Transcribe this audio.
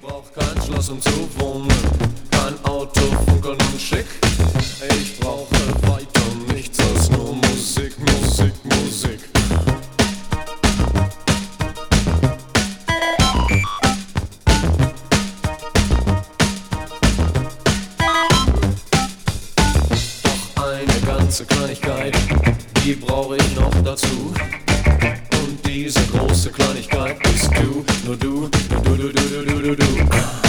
brauch kein Schloss, um zu wohnen, kein Auto, Funkeln und schick. Ich brauche weiter nichts als nur Musik, Musik, Musik. Doch eine ganze Kleinigkeit, die brauche ich noch dazu. Und diese große Kleinigkeit bist du, nur du, nur du, du, du, du, du, du.